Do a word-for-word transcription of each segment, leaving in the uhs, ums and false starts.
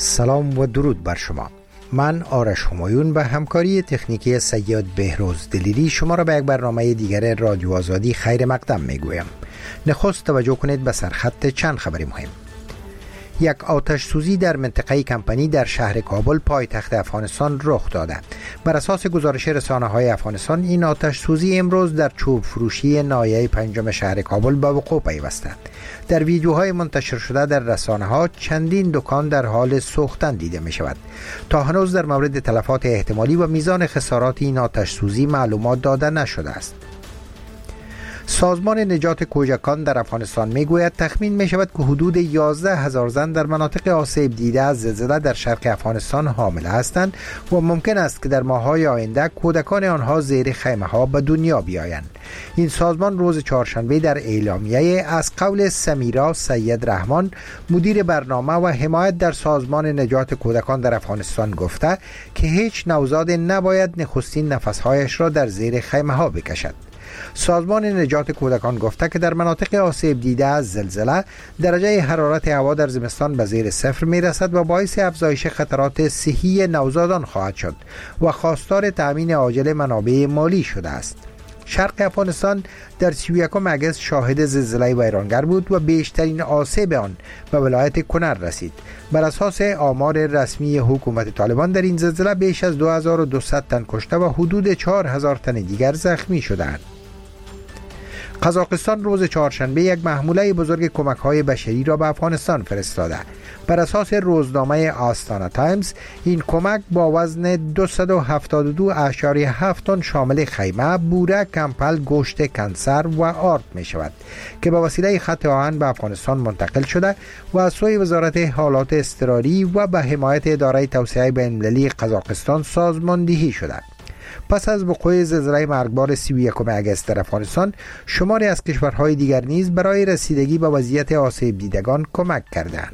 سلام و درود بر شما. من آرش همایون به همکاری تکنیکی سید بهروز دلیری شما را به یک برنامه دیگر رادیو آزادی خیر مقدم می گویم. نخست توجه کنید به سرخط چند خبری مهم. یک آتش سوزی در منطقه کمپنی در شهر کابل پایتخت افغانستان رخ داده. بر اساس گزارش رسانه‌های افغانستان این آتش سوزی امروز در چوب فروشی ناحیه پنجم شهر کابل به وقوع پیوسته. در ویدیوهای منتشر شده در رسانه‌ها چندین دکان در حال سوختن دیده می شود. تا هنوز در مورد تلفات احتمالی و میزان خسارات این آتش سوزی معلومات داده نشده است. سازمان نجات کودکان در افغانستان میگوید تخمین می شود که حدود یازده هزار زن در مناطق آسیب دیده از زلزله در شرق افغانستان حامل هستند و ممکن است که در ماه‌های آینده کودکان آنها زیر خیمه ها به دنیا بیایند. این سازمان روز چهارشنبه در اعلامیه از قول سمیرا سید رحمان مدیر برنامه و حمایت در سازمان نجات کودکان در افغانستان گفته که هیچ نوزاد نباید نخستین نفسهایش را در زیر خیمه ها بکشد. سازمان نجات کودکان گفته که در مناطق آسیب دیده از زلزله درجه حرارت هوا در زمستان به زیر صفر می رسد و باعث افزایش خطرات صحی نوزادان خواهد شد و خواستار تأمین عاجل منابع مالی شده است. شرق افغانستان در سی و یکم اگست شاهد زلزله ویرانگر بود و بیشترین آسیب آن به ولایت کنر رسید. بر اساس آمار رسمی حکومت طالبان در این زلزله بیش از دو هزار و دویست تن کشته و حدود چهار هزار تن دیگر زخمی شدند. قزاقستان روز چهارشنبه یک محموله بزرگ کمک‌های بشری را به افغانستان فرستاده. بر اساس روزنامه آستانا تایمز این کمک با وزن دویست و هفتاد و دو اشاریه هفت تن شامل خیمه، بوره، کمپل، گوشت کنسر و آرد می شود که به وسیله خط آهن به افغانستان منتقل شده و از سوی وزارت حالات اضطراری و به حمایت اداره توسعه بین‌المللی قزاقستان سازماندهی شده. پس از وقوع زلزله مرگبار سی و یکم اگست در افغانستان، شماری از کشورهای دیگر نیز برای رسیدگی به وضعیت آسیب دیدگان کمک کردند.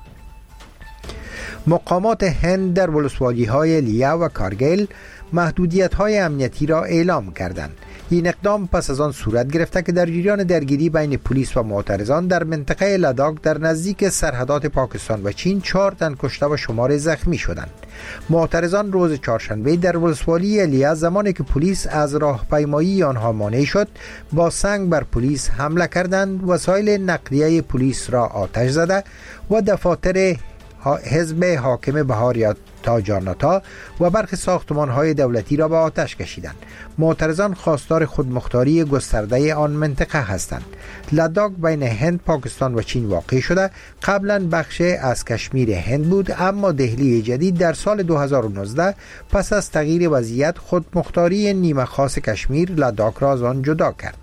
مقامات هند در ولسوالی‌های لیا و کارگیل محدودیت‌های امنیتی را اعلام کردند. این اقدام پس از آن صورت گرفته که در جریان درگیری بین پلیس و معترضان در منطقه لداخ در نزدیک سرحدات پاکستان و چین چهار تن کشته و شمار زخمی شدند. معترضان روز چهارشنبه در ولسوالی لیا زمانی که پلیس از راهپیمایی آنها مانع شد با سنگ بر پلیس حمله کردند، وسایل نقلیه پلیس را آتش زده و دفاتر حزب حاکم بهار تا جانتا و برخی ساختمان‌های دولتی را به آتش کشیدند. معترضان خواستار خودمختاری گسترده آن منطقه هستند. لداخ بین هند، پاکستان و چین واقع شده. قبلا بخش از کشمیر هند بود، اما دهلی جدید در سال دو هزار و نوزده پس از تغییر وضعیت خودمختاری نیمه خاص کشمیر لداخ را از آن جدا کرد.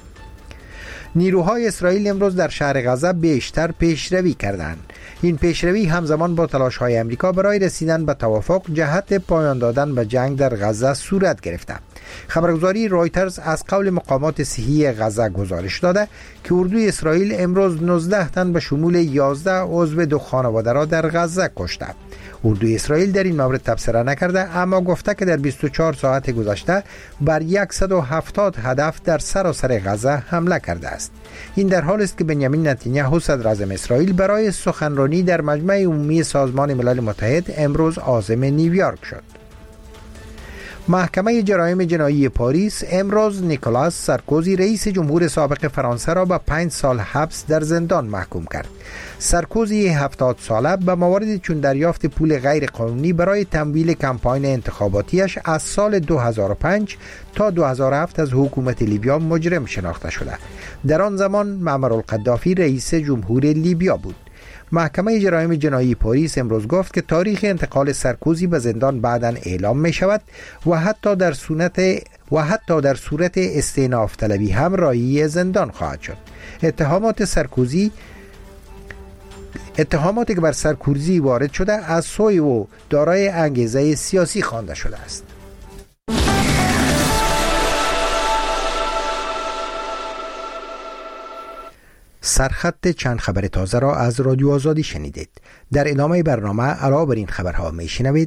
نیروهای اسرائیل امروز در شهر غزه بیشتر پیشروی کردند. این پیشروی همزمان با تلاش‌های آمریکا برای رسیدن به توافق جهت پایان دادن به جنگ در غزه صورت گرفته. خبرگزاری رایترز از قول مقامات صحی غزه گزارش داده که اردوی اسرائیل امروز نوزده تن به شمول یازده عضو دو خانواده را در غزه کشته. اردوی اسرائیل در این مورد تبصره نکرده، اما گفته که در بیست و چهار ساعت گذشته بر صد و هفتاد هدف در سراسر غزه حمله کرده است. این در حالی است که بنیامین نتانیاهو صدر اعظم اسرائیل برای سخنرانی در مجمع عمومی سازمان ملل متحد امروز عازم نیویورک شد. محکمه جرایم جنایی پاریس امروز نیکولاس سارکوزی رئیس جمهور سابق فرانسه را به پنج سال حبس در زندان محکوم کرد. سارکوزی هفتاد ساله به موارد چون دریافت پول غیر قانونی برای تمویل کمپاین انتخاباتیش از سال دو هزار و پنج تا دو هزار و هفت از حکومت لیبیا مجرم شناخته شده. در آن زمان معمر القذافی رئیس جمهور لیبیا بود. محکمه جرایم جنایی پاریس امروز گفت که تاریخ انتقال سارکوزی به زندان بعداً اعلام می شود و حتی در صورت و حتی در صورت استئناف طلبی هم رایی زندان خواهد شد. اتهامات سارکوزی اتهاماتی که بر سارکوزی وارد شده از سوی او دارای انگیزه سیاسی خوانده شده است. سرخط چند خبر تازه را از رادیو آزادی شنیدید. در ادامه برنامه علاوه بر این خبرها می شنوید: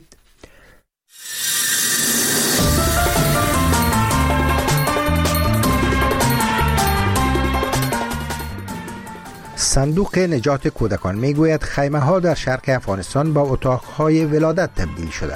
صندوق نجات کودکان میگوید خیمه ها در شرق افغانستان با اتاق های ولادت تبدیل شده.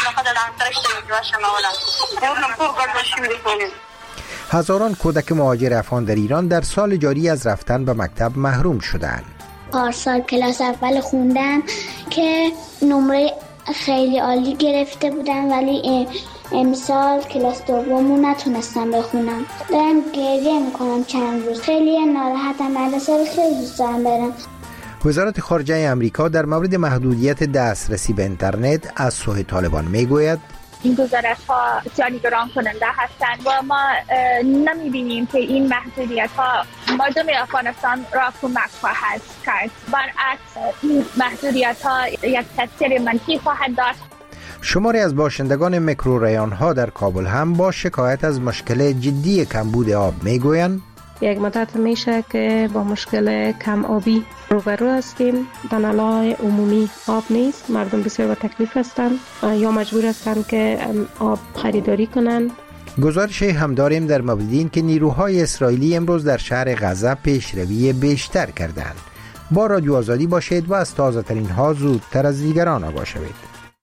هزاران کودک مهاجر افغان در ایران در سال جاری از رفتن به مکتب محروم شدند. پارسال کلاس اول خوندم که نمره خیلی عالی گرفته بودم، ولی امسال کلاس دومو نتونستم بخونم. دارم گریه میکنم چند روز، خیلی ناراحتم. مدرسه خیلی دوست دارم برم. وزارت خارجه امریکا در مورد محدودیت دسترسی به اینترنت از سوی طالبان میگوید این گزارش ها زیانگران کننده هستند و ما نمیبینیم که این محدودیت ها مردم افغانستان را کمک خواهد کرد. برعکس این محدودیت ها یک تاثیر منفی خواهد داشت. شماری از باشندگان میکروریان ها در کابل هم با شکایت از مشکل جدی کمبود آب میگویند یک مدت میشه که با مشکل کم آبی روبرو هستیم. در نلای عمومی آب نیست، مردم بسیار با تکلیف هستند یا مجبور هستند که آب خریداری کنند. گزارش هم داریم در مورد این که نیروهای اسرائیلی امروز در شهر غزه پیشروی بیشتر کردند. با رادیو آزادی باشید و از تازه ترین ها زودتر از دیگران آگاه شوید.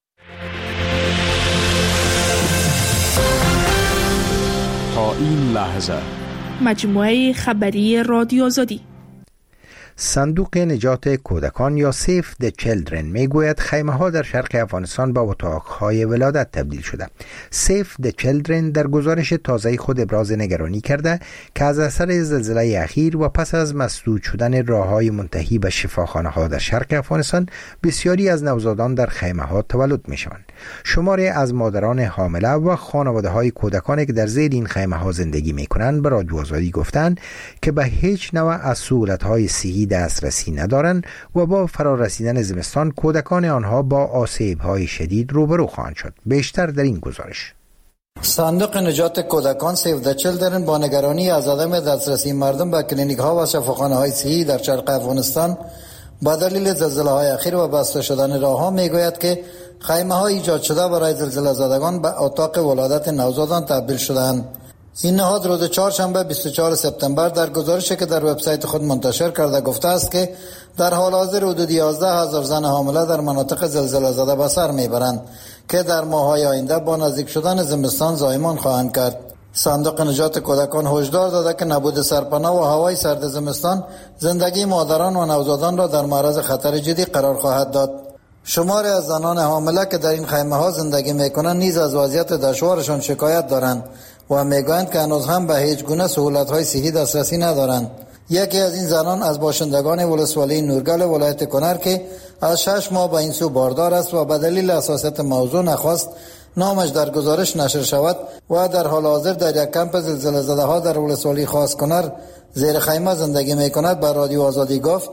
تا این لحظه مجموعه خبری رادیو آزادی. صندوق نجات کودکان یا سیف د چیلدرن میگوید خیمه ها در شرق افغانستان با اتاق های ولادت تبدیل شده. سیف د چیلدرن در گزارش تازه خود ابراز نگرانی کرده که از اثر زلزله اخیر و پس از مسدود شدن راههای منتهی به شفاخانه ها در شرق افغانستان بسیاری از نوزادان در خیمه ها تولد می شوند. شماری از مادران حامله و خانواده های کودکانی که در زیر این خیمه ها زندگی می کنند به رادیو آزادی گفتند که به هیچ نوع از سهولت های صحی دسترسی ندارند و با فرارسیدن زمستان کودکان آنها با آسیب‌های شدید روبرو خواهند شد. بیشتر در این گزارش. صندوق نجات کودکان سیو د چیلدرن با نگرانی از عدم دسترسی مردم به کلینیک ها و شفاخانه های صحی در شرق افغانستان با دلیل زلزله های اخیر و بسته شدن راه ها میگوید که خیمه ها ایجاد شده برای زلزله زدگان به اتاق ولادت نوزادان تبدیل شدند. این نهاد روز چهارشنبه بیست و چهارم سپتامبر در گزارشی که در وبسایت خود منتشر کرده گفته است که در حال حاضر حدود یازده هزار زن حامله در مناطق زلزله زده به سر میبرند که در ماه‌های آینده با نزدیک شدن زمستان زایمان خواهند کرد. صندوق نجات کودکان هشدار داده که نبود سرپناه و هوای سرد زمستان زندگی مادران و نوزادان را در معرض خطر جدی قرار خواهد داد. شماری از زنان حامله که در این خیمه ها زندگی میکنند نیز از وضعیت دشوارشان شکایت دارند و میگویند که هنوز هم به هیچ گونه سهولت‌های صحی دسترسی ندارند. یکی از این زنان از باشندگان ولسوالی نورگل ولایت کنر که از شش ماه به این سو باردار است و به دلیل حساسیت موضوع نخواست نامش در گزارش نشر شود و در حال حاضر در یک کمپ زلزله زده ها در ولسوالی خاص کنر زیر خیمه زندگی میکند به رادیو آزادی گفت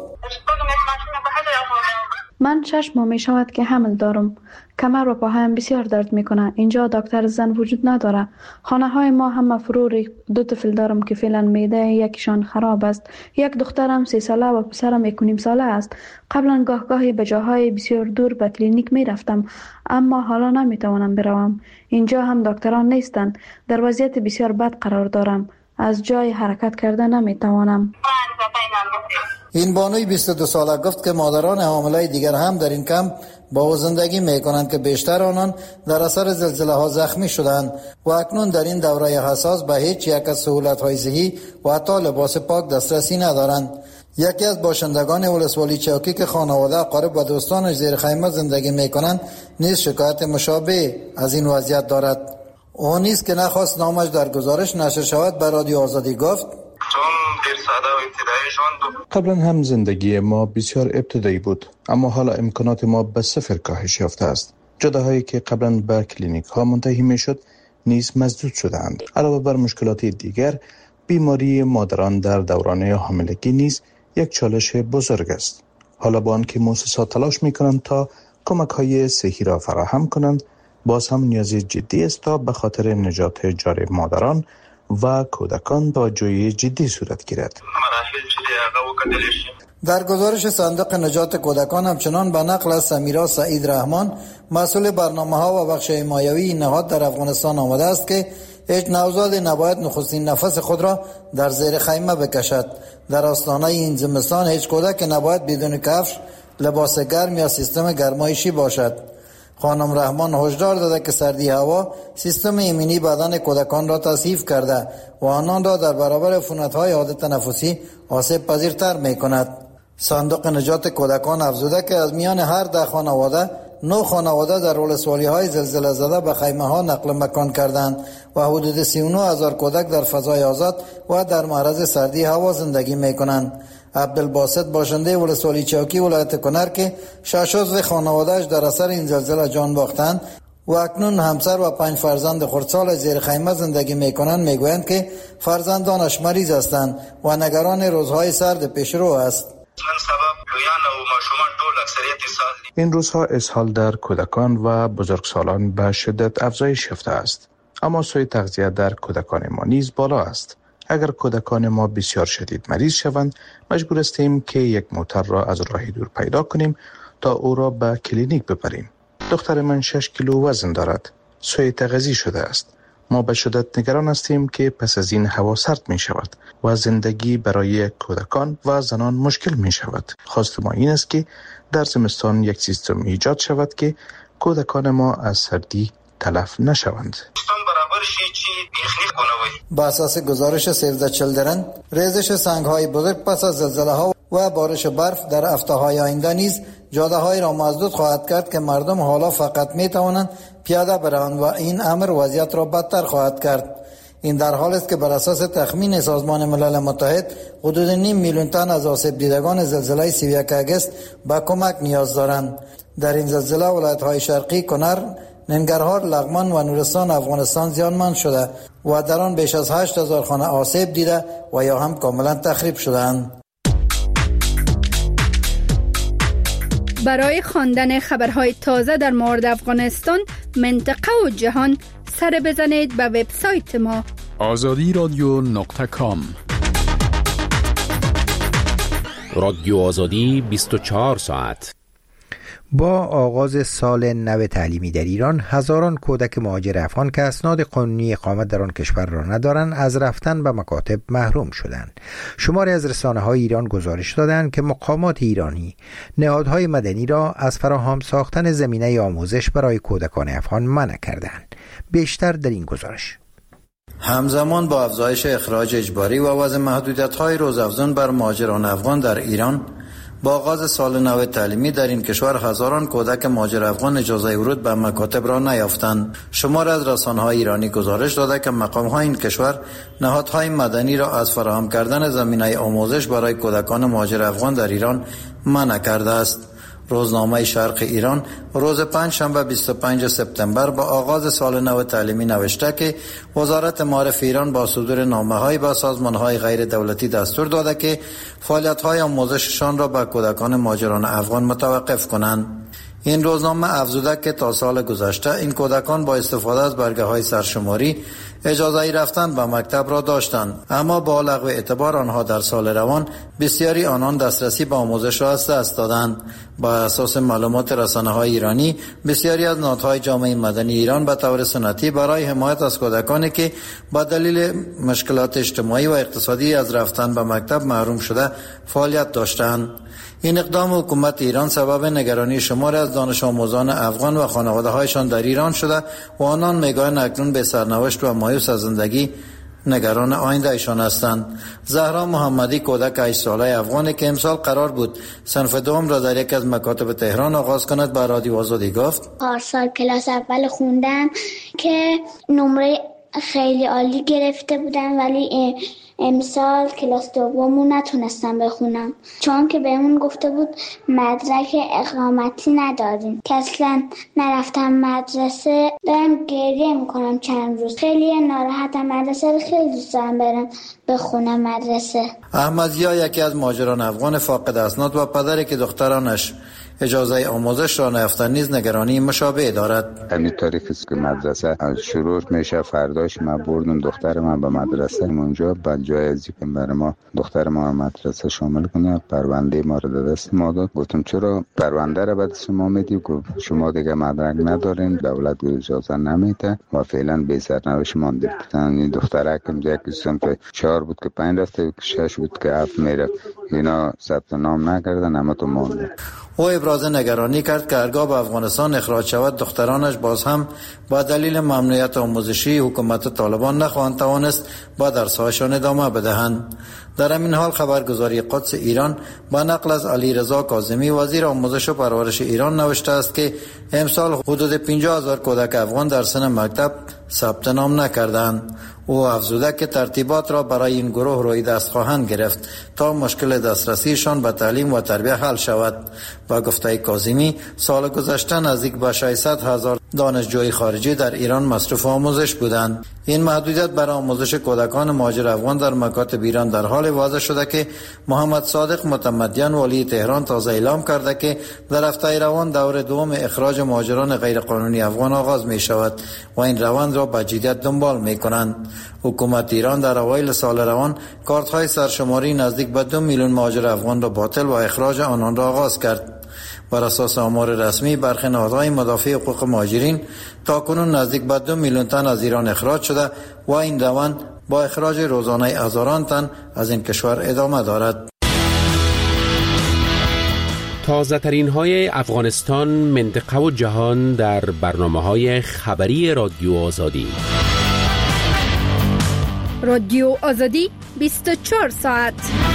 من شش ماه می شود که حمل دارم. کمر و پاهایم بسیار درد می کنه. اینجا دکتر زن وجود نداره. خانه های ما هم مفروری. دو طفل دارم که فعلا معده یکیشان خراب است. یک دخترم سی ساله و پسرم یک و نیم ساله است. قبلا گاه گاهی به جاهای بسیار دور به کلینیک می رفتم، اما حالا نمی توانم بروم. اینجا هم دکتران نیستند. در وضعیت بسیار بد قرار دارم. از جای حرکت کردن نمی توانم. این بانوی بیست و دو ساله گفت که مادران حامله دیگر هم در این کمپ با او زندگی میکنند که بیشتر آنان در اثر زلزله ها زخمی شدند و اکنون در این دوره حساس به هیچ یک از سهولت های صحی و حتی لباس پاک دسترسی ندارند. یکی از باشندگان ولسوالی چوکی که خانواده اقارب و دوستانش زیر خیمه زندگی میکنند نیز شکایت مشابه از این وضعیت دارد. او نیز که نخواست نامش در گزارش نشر شود به رادیو آزادی گفت قبلا هم زندگی ما بسیار ابتدایی بود، اما حالا امکانات ما به صفر کاهش یافته است. جاده‌هایی که قبلا به کلینیک ها منتهی میشد نیز مسدود شدند. علاوه بر مشکلات دیگر، بیماری مادران در دوران حاملگی نیز یک چالش بزرگ است. حالا با آنکه مؤسسات تلاش میکنند تا کمک های صحی را فراهم کنند، باز هم نیازی جدی است تا به خاطر نجات جان مادران و کودکان توجه جدی صورت گیرد. در گزارش صندوق نجات کودکان همچنان به نقل از سمیرا سعید رحمان مسئول برنامه ها و بخش حمایوی این نهاد در افغانستان آمده است که هیچ نوزاد نباید نخستین نفس خود را در زیر خیمه بکشد. در آستانه این زمستان هیچ کودک نباید بدون کفش، لباس گرم یا سیستم گرمایشی باشد. خانم رحمان هشدار داده که سردی هوا سیستم ایمنی بدن کودکان را تضعیف کرده و آنان را در برابر عفونت‌های عادی تنفسی آسیب پذیرتر می‌کند. صندوق نجات کودکان افزوده که از میان هر ده خانواده نه خانواده در ولسوالی‌های زلزله زده به خیمه‌ها نقل مکان کردند و حدود سی و نه هزار کودک در فضای آزاد و در معرض سردی هوا زندگی می‌کنند. عبدالباسط باشنده ولسوالی چوکی ولایت کنر که شش عضو خانواده‌اش در اثر این زلزله جان باختند و اکنون همسر و پنج فرزند خردسال زیر خیمه زندگی می‌کنند میگویند که فرزندانش مریض هستند و نگران روزهای سرد پیشرو است. این روزها اسهال در کودکان و بزرگسالان به شدت افزایش یافته است، اما سوی تغذیه در کودکان ما نیز بالا است. اگر کودکان ما بسیار شدید مریض شوند، مجبور هستیم که یک موتر را از راه دور پیدا کنیم تا او را به کلینیک ببریم. دختر من شش کیلو وزن دارد، سوی تغذیه شده است. ما به شدت نگران هستیم که پس از این هوا سرد می شود و زندگی برای کودکان و زنان مشکل می شود. خواست ما این است که در زمستان یک سیستم ایجاد شود که کودکان ما از سردی تلف نشوند. با اساس گزارش سیو د چیلدرن، ریزش سنگ‌های بزرگ پس از زلزله‌ها و بارش برف در هفته‌های آینده نیز جاده‌های را مسدود خواهد کرد که مردم حالا فقط می‌توانند پیاده بروند و این امر وضعیت را بدتر خواهد کرد. این در حالی است که بر اساس تخمین سازمان ملل متحد حدود نیم میلیون تن از آسیب دیدگان زلزله سی و یک آگوست به کمک نیاز دارند. در این زلزله ولایت‌های شرقی کنر، ننگرهار، لغمان و نورستان افغانستان زیانمند شده و در آن بیش از هشت هزار خانه آسیب دیده و یا هم کاملا تخریب شدند. برای خواندن خبرهای تازه در مورد افغانستان، منطقه و جهان، سر بزنید به وبسایت ما آزادی رادیو نقطه کام. رادیو آزادی بیست و چهار ساعت. با آغاز سال نو تعلیمی در ایران، هزاران کودک مهاجر افغان که اسناد قانونی اقامت در آن کشور را ندارند از رفتن به مکاتب محروم شدند. شماری از رسانه‌های ایران گزارش دادند که مقامات ایرانی نهادهای مدنی را از فراهم ساختن زمینه آموزش برای کودکان افغان منع کردند. بیشتر در این گزارش. همزمان با افزایش اخراج اجباری و وضع محدودیت‌های روزافزون بر مهاجران افغان در ایران، با آغاز سال نو تعلیمی در این کشور هزاران کودک مهاجر افغان اجازه ورود به مکاتب را نیافتند. شمار از رسانه‌های ایرانی گزارش داده که مقام‌های این کشور نهادهای مدنی را از فراهم کردن زمینه آموزش برای کودکان مهاجر افغان در ایران منع کرده است. روزنامه شرق ایران روز پنج شنبه بیست و پنج سپتامبر با آغاز سال نو تعلیمی نوشته که وزارت معارف ایران با صدور نامه‌های به سازمان‌های غیر دولتی دستور داده که فعالیت‌های آموزششان را به کودکان مهاجران افغان متوقف کنند. این روزنامه افزوده که تا سال گذشته این کودکان با استفاده از برگه‌های سرشماری اجازه رفتن به مکتب را داشتند، اما با لغو اعتبار آنها در سال روان بسیاری آنان دسترسی به آموزش را از دست دادند. با اساس معلومات رسانه‌های ایرانی، بسیاری از نهادهای جامعه مدنی ایران به طور سنتی برای حمایت از کودکانی که با دلیل مشکلات اجتماعی و اقتصادی از رفتن به مکتب محروم شده فعالیت داشتند. این اقدام حکومت ایران سبب نگرانی شماری از دانش آموزان افغان و خانواده‌هایشان در ایران شده و آنان میگویند اکنون به سرنوشت و مایوس از زندگی نگران آینده ایشان هستند. زهرا محمدی کودک هشت ساله افغانی که امسال قرار بود صنف دوم را در یک از مکاتب تهران آغاز کند به رادیو آزادی گفت: پارسال کلاس اول خوندم که نمره خیلی عالی گرفته بودم، ولی امسال کلاس دومو نتونستم بخونم چون که بهمون گفته بود مدرک اقامتی نداریم که اصلا نرفتم مدرسه. دارم گریه میکنم چند روز، خیلی ناراحتم. مدرسه رو خیلی دوست دارم برم بخونم مدرسه. احمدزیا یکی از مهاجران افغان فاقد اسناد و پدری که دخترانش اجازه آموزش را نیافتن نیز نگرانی مشابه دارد. همین طریق است که مدرسه شروع میشه. فرداش ما بردم دختر من به مدرسه اونجا، بعد جای از که برای ما دختر ما مدرسه شامل کنه، پرونده ما رو در دست ما داد. گفتم چرا پرونده رو به شما میدی؟ گفت شما دیگه مدرک ندارین، دولت اجازه نمیده و فعلا بی سرنوشت مانده. این دختره که یکی سمت چهار بود که پنج رفته، شش بود که هفت میره، اینا ثبت نام نکردن، اما تو مانده. او ابراز نگرانی کرد که هرگاه به افغانستان اخراج شود دخترانش باز هم با دلیل ممنوعیت آموزشی حکومت طالبان نخواهند توانست با درس‌هایشان ادامه بدهند. در همین حال خبرگزاری قدس ایران با نقل از علیرضا کاظمی وزیر آموزش و پرورش ایران نوشته است که امسال حدود پنجاه هزار کودک افغان در سن مکتب ثبت نام نکردند. او افزوده که ترتیبات را برای این گروه روی دست خواهند گرفت تا مشکل دسترسیشان به تعلیم و تربیت حل شود. با گفته کاظمی سال گذشته نزدیک به ششصد هزار دانشجوی خارجی در ایران مصروف آموزش بودند. این محدودیت برای آموزش کودکان مهاجر افغان در مکاتب ایران در حال وضع شده که محمد صادق متمدیان والی تهران تازه اعلام کرده که در هفته روان دور دوم اخراج مهاجران غیرقانونی افغان آغاز می شود و این روند را با جدیت دنبال می کنند. حکومت ایران در اوایل سال روان کارت‌های سرشماری نزدیک به دو میلیون مهاجر افغان را باطل و اخراج آنان را آغاز کرد. بر اساس آمار رسمی برخی نهادهای مدافع حقوق مهاجرین تاکنون نزدیک به دو میلیون تن از ایران اخراج شده و این روند با اخراج روزانه هزاران تن از این کشور ادامه دارد. تازه ترین های افغانستان، منطقه و جهان در برنامه های خبری رادیو آزادی. رادیو آزادی بیست و چهار ساعت.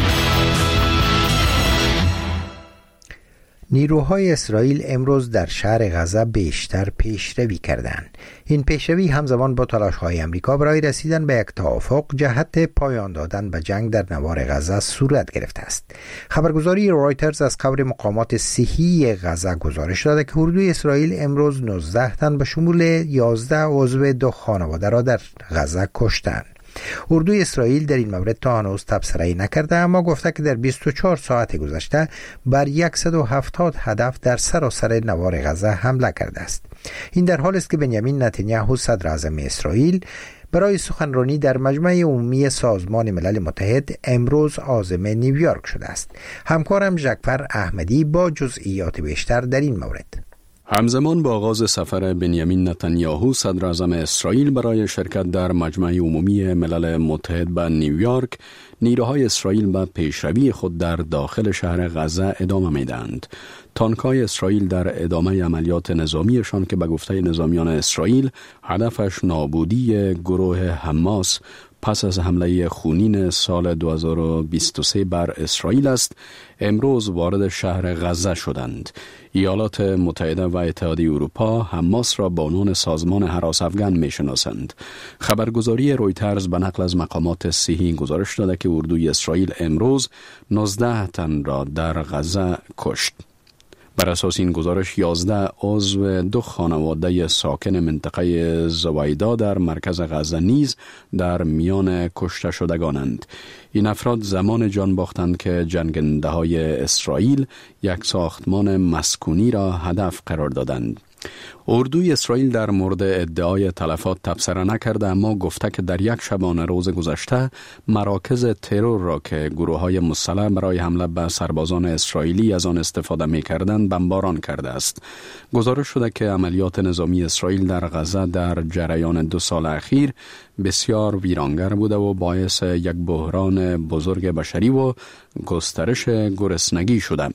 نیروهای اسرائیل امروز در شهر غزه بیشتر پیشروی کردند. این پیشروی همزمان با تلاش‌های آمریکا برای رسیدن به یک توافق جهت پایان دادن به جنگ در نوار غزه صورت گرفته است. خبرگزاری رایترز از خبر مقامات صحی غزه گزارش داده که اردوی اسرائیل امروز نوزده تن به شمول یازده عضو دو خانواده را در غزه کشتند. اردوی اسرائیل در این مورد تا هنوز تبصره‌ای نکرده، اما گفته که در بیست و چهار ساعت گذشته بر صد و هفتاد هدف در سراسر نوار غزه حمله کرده است. این در حالی است که بنیامین نتانیاهو صدر اعظم اسرائیل برای سخنرانی در مجمع عمومی سازمان ملل متحد امروز عازم نیویورک شده است. همکارم جعفر احمدی با جزئیات بیشتر در این مورد. همزمان با آغاز سفر بنیامین نتانیاهو صدر اعظم اسرائیل برای شرکت در مجمع عمومی ملل متحد به نیویورک، نیروهای اسرائیل به پیشروی خود در داخل شهر غزه ادامه میدهند. تانک‌های اسرائیل در ادامه عملیات نظامیشان که به گفته نظامیان اسرائیل هدفش نابودی گروه حماس پس از حمله خونین سال دو هزار و بیست و سه بر اسرائیل است، امروز وارد شهر غزه شدند. ایالات متحده و اتحادیه اروپا حماس را به عنوان سازمان هراس افغان میشناسند. خبرگزاری رویترز به نقل از مقامات صحی گزارش داده که اردوی اسرائیل امروز نوزده تن را در غزه کشت. بر اساس این گزارش یازده عضو دو خانواده ساکن منطقه زویدا در مرکز غزه نیز در میان کشته شدگانند. این افراد زمان جان باختند که جنگنده های اسرائیل یک ساختمان مسکونی را هدف قرار دادند. اردوی اسرائیل در مورد ادعای تلفات تبصره نکرده، اما گفته که در یک شبانه روز گذشته مراکز ترور را که گروه‌های مسلح برای حمله به سربازان اسرائیلی از آن استفاده می‌کردند بمباران کرده است. گزارش شده که عملیات نظامی اسرائیل در غزه در جریان دو سال اخیر بسیار ویرانگر بوده و باعث یک بحران بزرگ بشری و گسترش گرسنگی شده.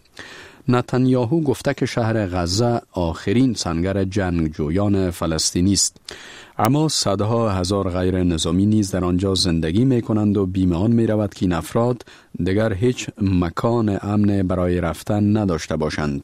نتانیاهو گفته که شهر غزه آخرین سنگر جنگجویان فلسطینی است، اما صدها هزار غیر نظامی نیز در آنجا زندگی می کنند و بیم آن می رود که این افراد دیگر هیچ مکان امن برای رفتن نداشته باشند.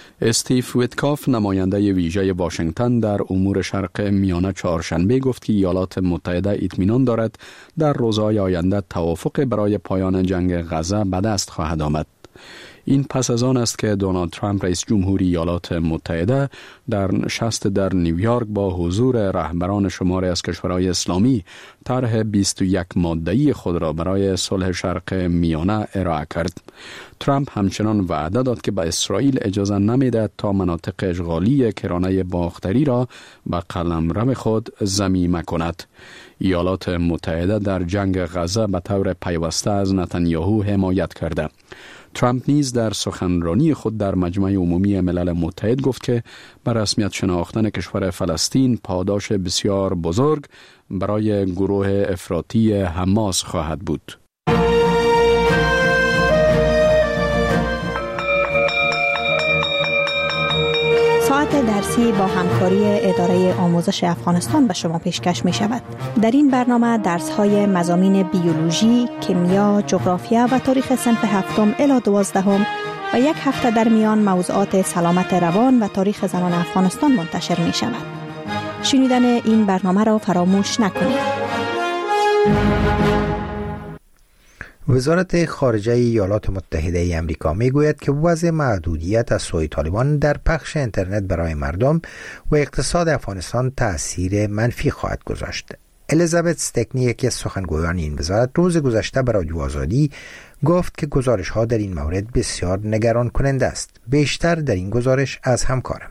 استیو ویتکاف، نماینده ویژه واشنگتن در امور شرق میانه، چهارشنبه گفت که ایالات متحده اطمینان دارد در روزهای آینده توافق برای پایان جنگ غزه به دست خواهد آمد. این پس از آن است که دونالد ترامپ رئیس جمهوری ایالات متحده در نشست در نیویورک با حضور رهبران شماری از کشورهای اسلامی طرح بیست و یک ماده‌ای خود را برای صلح شرق میانه ارائه کرد. ترامپ همچنان وعده داد که به اسرائیل اجازه نمی‌دهد تا مناطق اشغالی کرانه باختری را به قلمرو خود ضمیمه کند. ایالات متحده در جنگ غزه به طور پیوسته از نتانیاهو حمایت کرده. ترامپ نیز در سخنرانی خود در مجمع عمومی ملل متحد گفت که به رسمیت شناختن کشور فلسطین پاداش بسیار بزرگ برای گروه افراطی حماس خواهد بود. ساعت درسی با همکاری اداره آموزش افغانستان به شما پیشکش می شود. در این برنامه درس های مضامین بیولوژی، کیمیا، جغرافیا و تاریخ صنف هفتم الی دوازدهم و یک هفته در میان موضوعات سلامت روان و تاریخ زنان افغانستان منتشر می شود. شنیدن این برنامه را فراموش نکنید. وزارت خارجه ایالات متحده ای آمریکا میگوید که وضع محدودیت از سوی طالبان در پخش اینترنت برای مردم و اقتصاد افغانستان تأثیر منفی خواهد گذاشت. الیزابت استکنی، یکی از سخنگویان این وزارت، روز گذشته به رادیو آزادی گفت که گزارش ها در این مورد بسیار نگران کننده است. بیشتر در این گزارش از همکارم.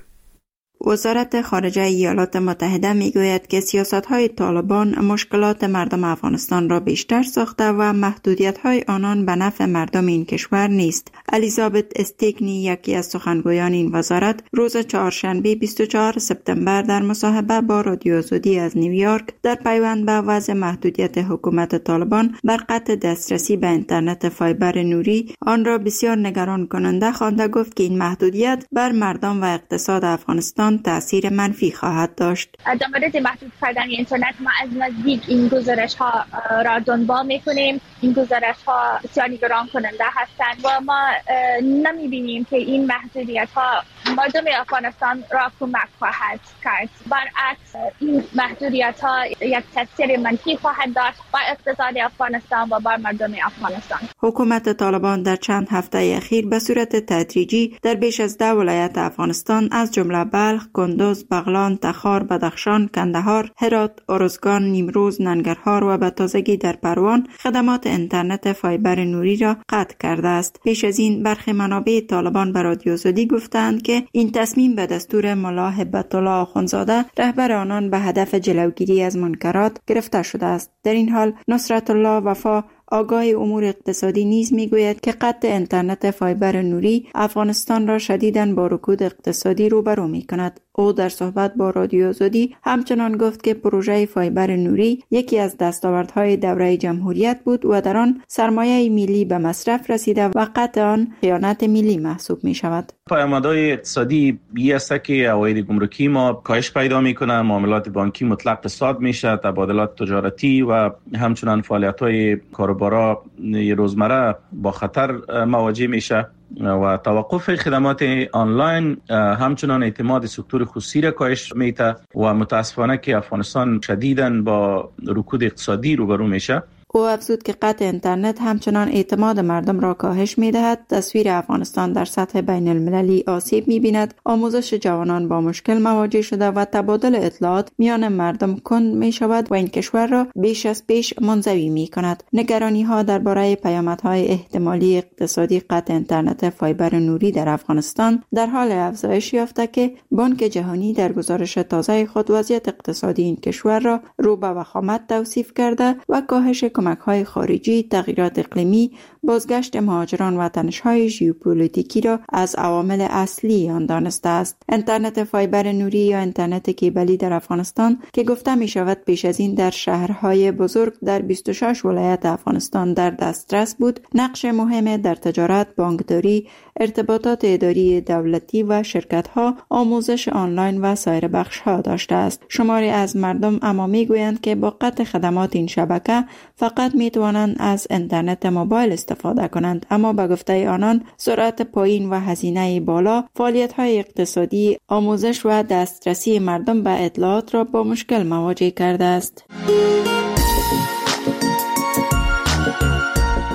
وزارت خارجه ایالات متحده میگوید که سیاست‌های طالبان مشکلات مردم افغانستان را بیشتر ساخته و محدودیت‌های آنان به نفع مردم این کشور نیست. الیزابت استکنی، یکی از سخنگویان این وزارت، روز چهارشنبه بیست و چهارم سپتامبر در مصاحبه با رادیو آزادی از نیویورک در پیوند به وضع محدودیت حکومت طالبان بر قطع دسترسی به اینترنت فایبر نوری آن را بسیار نگران کننده خوانده گفت که این محدودیت بر مردم و اقتصاد افغانستان تأثیر منفی خواهد داشت. در مورد محدود کردن اینترنت ما از نزدیک این گزارش ها را دنبال میکنیم. این گزارش ها بسیار نگران کننده هستند و ما نمی بینیم که این محدودیت ها مردم افغانستان را کمک خواهد کرد. برعکس این محدودیت ها یک تأثیر منفی خواهد داشت بر اقتصاد افغانستان و بر مردم افغانستان. حکومت طالبان در چند هفته اخیر به صورت تدریجی در بیش از ده ولایت افغانستان از جمله بلخ، کندوز، بغلان، تخار، بدخشان، کندهار، هرات، ارزگان، نیمروز، ننگرهار و به تازگی در پروان خدمات اینترنت فایبر نوری را قطع کرده است. پیش از این برخی منابع طالبان به رادیو آزادی گفتند که این تصمیم به دستور ملا هبت الله آخوندزاده رهبر آنان به هدف جلوگیری از منکرات گرفته شده است. در این حال نصرت الله وفا، آگاه امور اقتصادی نیز میگوید که قطع اینترنت فایبر نوری افغانستان را شدیداً با رکود اقتصادی روبرو می‌کند. او در صحبت با رادیو آزادی همچنان گفت که پروژه فایبر نوری یکی از دستاوردهای دوره جمهوریت بود و در آن سرمایه ملی به مصرف رسیده و قطع آن خیانت ملی محسوب می شود. پیامدهای اقتصادی یه است که عواید گمرکی ما کاهش پیدا میکنه، معاملات بانکی مطلق اقتصاد میشه، تبادلات تجارتی و همچنان فعالیت‌های کاروبارا روزمره با خطر مواجه میشه و توقف خدمات آنلاین همچنان اعتماد سکتور خصوصی را کاهش میده و متاسفانه که افغانستان شدیداً با رکود اقتصادی روبرو میشه. او افزود که قطع اینترنت همچنان اعتماد مردم را کاهش می‌دهد، تصویر افغانستان در سطح بین المللی آسیب می‌بیند، آموزش جوانان با مشکل مواجه شده و تبادل اطلاعات میان مردم کند می‌شود و این کشور را بیش از پیش منزوی می‌کند. نگرانی‌ها درباره پیامدهای احتمالی اقتصادی قطع اینترنت فایبر نوری در افغانستان در حال افزایش یافته که بانک جهانی در گزارش تازه خود وضعیت اقتصادی این کشور را رو به وخامت توصیف کرده و کاهش کمک‌های خارجی، تغییرات اقلیمی، بازگشت مهاجران و تنش‌های ژئوپلیتیکی را از عوامل اصلی آن دانسته است. اینترنت فایبر نوری یا اینترنت کیبلی در افغانستان که گفته می شود پیش از این در شهرهای بزرگ در بیست و شش ولایت افغانستان در دسترس بود، نقش مهم در تجارت، بانکداری، ارتباطات اداری دولتی و شرکت‌ها، آموزش آنلاین و سایر بخش‌ها داشته است. شماری از مردم اما می‌گویند که با قطع خدمات این شبکه فقط می‌توانند از اینترنت موبایل استفاده کنند، اما به گفته آنان سرعت پایین و هزینه بالا، فعالیت‌های اقتصادی، آموزش و دسترسی مردم به اطلاعات را با مشکل مواجه کرده است.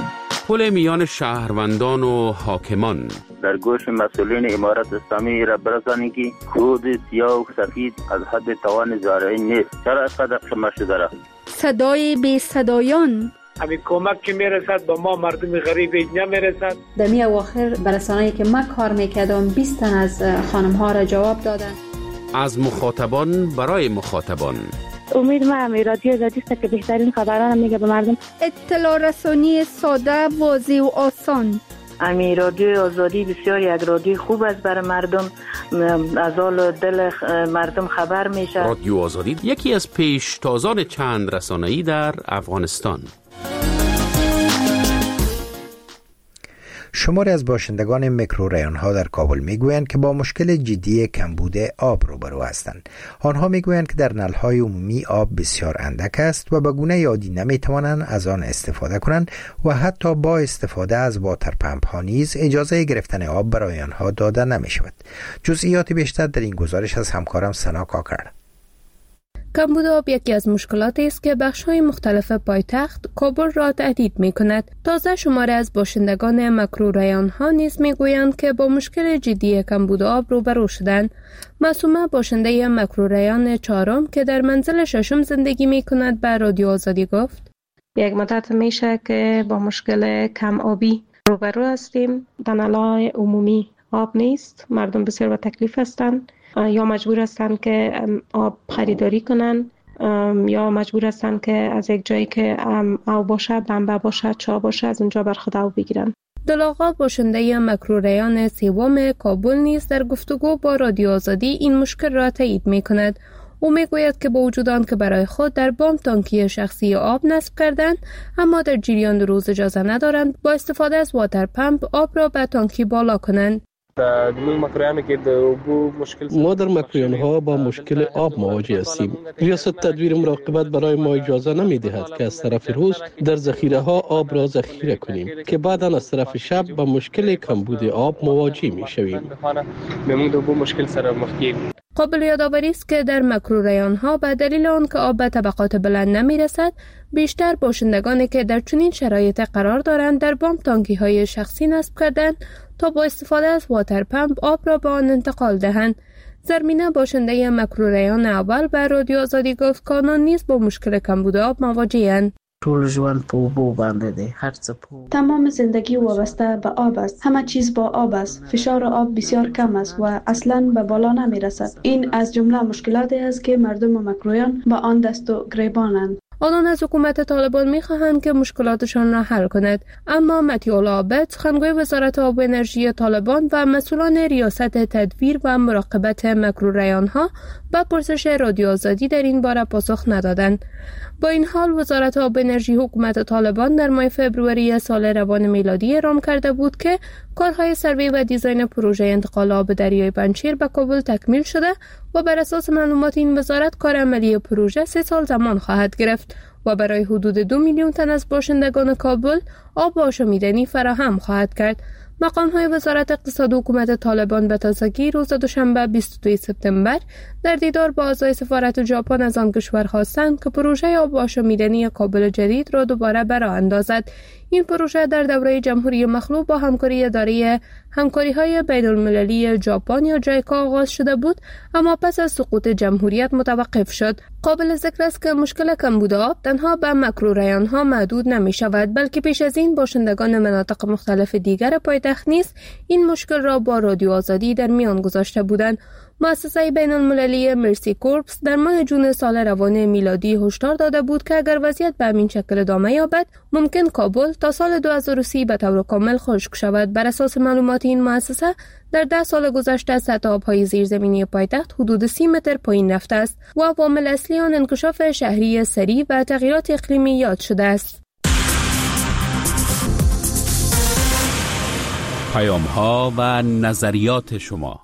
پل میان شهروندان و حاکمان. در گوش مسئولین امارت اسلامی را برسانید که کود سیاه و سفید از حد توان زارعی نیست. چرا اینقدر قیمت شده را؟ صدای بی صدایان. همین کمک که میرسد به ما مردم غریب نمیرسد. در می اواخر برسانه‌ای که ما کار میکردم بیست تن از خانم ها را جواب دادن. از مخاطبان برای مخاطبان. امید ما همی رادیو آزادی است که بهترین خبران میگه به مردم. اطلاع رسانی ساده، واضح و آسان. امی رادیو آزادی بسیار یک رادیو خوب است برای مردم، از حال دل مردم خبر میشه. رادیو آزادی یکی از پیشتازان چند رسانه‌ای در افغانستان. شماری از باشندگان میکرورایان ها در کابل میگویند که با مشکل جدی کمبود آب روبرو هستند. آنها میگویند که در نلهای عمومی آب بسیار اندک است و به گونه عادی نمیتوانند از آن استفاده کنند و حتی با استفاده از واتر پمپ ها نیز اجازه گرفتن آب برای آنها داده نمی شود. جزئیات بیشتر در این گزارش از همکارم سنا کاکر. کمبود آب یکی از مشکلاتی است که بخش‌های مختلف پایتخت کابل را تهدید می‌کند. تازه شماری از باشندگان مکرورایان‌ها نیز می‌گویند که با مشکل جدی کمبود آب روبرو شدند. معصومه باشنده مکرورایان چهارم که در منزل ششم زندگی می‌کند به رادیو آزادی گفت: یک مدت میشه که با مشکل کم آبی روبرو هستیم. در نلای عمومی آب نیست. مردم بسیار با تکلیف هستند. یا مجبور هستند که آب خریداری کنن یا مجبور هستند که از یک جایی که آب باشه، بمبه باشه، چاه باشه، از اونجا بر خود آب بگیرن. دلاغا باشنده مکرورایان سوم کابل نیز در گفتگو با رادیو آزادی این مشکل را تایید می کند. او می گوید که با وجود آن که برای خود در بام تانکی شخصی آب نصب کردند، اما در جریان روز اجازه ندارند با استفاده از واتر پمپ آب را به تانکی بالا کنند. ما در مکرویان ها با مشکل آب مواجه هستیم. ریاست تدبیر مراقبت برای ما اجازه نمی دهد که از طرف روز در ذخیره ها آب را ذخیره کنیم که بعدا از طرف شب با مشکل کمبود آب مواجه می شویم. قابل یادآوری است که در مکرورایان ها به دلیل آن که آب به طبقات بلند نمی رسد، بیشتر باشندگانی که در چنین شرایط قرار دارند در بام تانکی های شخصی نصب کردند تا با استفاده از واتر پمپ آب را به آن انتقال دهند. زرمینه باشنده مکرورایان اول به رادیو آزادی گفت که آنان نیز با مشکل کمبود آب مواجه‌اند. تمام زندگی وابسته به آب است. همه چیز با آب است. فشار آب بسیار کم است و اصلا به بالا نمی رسد. این از جمله مشکلاتی است که مردم مکرویان با آن دست و گریبانند. آنان از حکومت طالبان می‌خواهند که مشکلاتشان را حل کند، اما متیولا عابد، سخنگوی وزارت آب و انرژی طالبان و مسئولان ریاست تدبیر و مراقبت مکرورایان‌ها به پرسش رادیو آزادی در این باره پاسخ ندادند. با این حال وزارت آب و انرژی حکومت طالبان در ماه فوریه سال روان میلادی اعلام کرده بود که کارهای سروی و دیزاین پروژه انتقال آب دریای پنجشیر به کابل تکمیل شده و بر اساس معلومات این وزارت کار عملی پروژه سه سال زمان خواهد گرفت و برای حدود دو میلیون تن از باشندگان کابل آب آشامیدنی فراهم خواهد کرد. مقام‌های وزارت اقتصاد حکومت طالبان به تازگی روز دوشنبه بیست و دو سپتامبر در دیدار با اعضای سفارت ژاپن از آن کشور خواستند که پروژه آب آشامیدنی کابل جدید را دوباره برآ اندازد. این پروژه در دوره جمهوری مخلوع با همکاری اداره همکاری‌های بین‌المللی ژاپن یا جایکا آغاز شده بود، اما پس از سقوط جمهوریت متوقف شد. قابل ذکر است که مشکل کمبود آب تنها به مکرورایان‌ها محدود نمی‌شود، بلکه پیش از این باشندگان مناطق مختلف دیگر پایتخت نیز این مشکل را با رادیو آزادی در میان گذاشته بودند. مؤسسه بین‌المللی مرسی کورپس در ماه جون سال روان میلادی هشدار داده بود که اگر وضعیت به همین شکل ادامه یابد، ممکن کابل تا سال دو هزار و سی به طور کامل خشک شود. بر اساس معلومات این مؤسسه در ده سال گذشته سطح آب‌های زیرزمینی پایتخت حدود سی متر پایین رفته است و عوامل اصلی آن انکشاف شهری سریع و تغییرات اقلیمی یاد شده است. پیام‌ها و نظریات شما.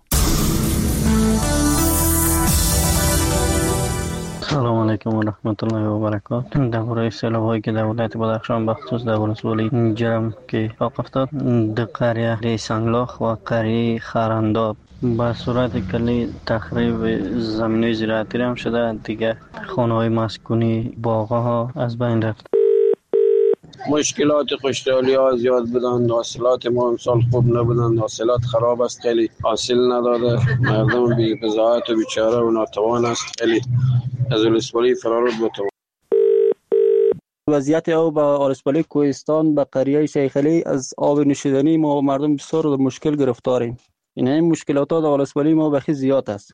سلام علیکم و رحمت الله و برکاته. درباره سیلاب‌هایی که در ولایت بدخشان بخصوص در ولسوالی جرم که اتفاق افتاد در قریه سنگلاخ و قریه خرانداب به صورت کلی تخریب زمین‌های زراعتی هم شده. دیگه خانه‌های مسکونی، باغ‌ها از بین رفت. مشکلات خشکسالی ها زیاد بودن، حاصلات ما امسال خوب نبودن، حاصلات خراب است، خیلی حاصل نداده، مردم بی بضاعت و بیچاره و ناتوان است، خیلی از ولسوالی فرارود بتوان. وضعیت آب ولسوالی کوهستان به قریه شیخ علی از آب نوشیدنی ما مردم بسیار در مشکل گرفتاریم. این این مشکلات در ولسوالی ما بخی زیاد است.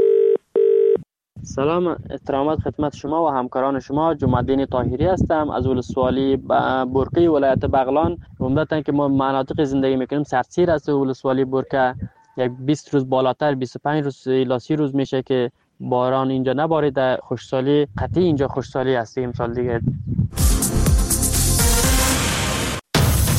سلام، احترامات خدمت شما و همکاران شما. جمع‌الدین طاهری هستم از ولسوالی برکه ولایت بغلان. عمدتاً که ما مناطق زندگی میکنیم سردسیر است. ولسوالی برکه یک بیست روز بالاتر بیست و پنج روز الی سی روز میشه که باران اینجا نباریده. خشکسالی قطعی اینجا خشکسالی است. امسال دیگه